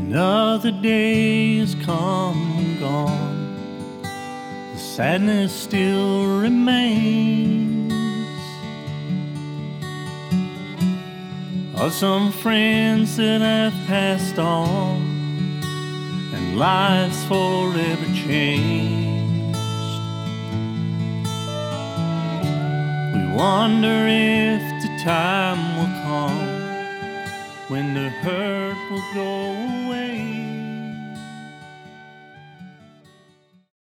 Another day has come and gone. The sadness still remains of some friends that have passed on, and life's forever changed. We wonder if the time will come when the hurt will go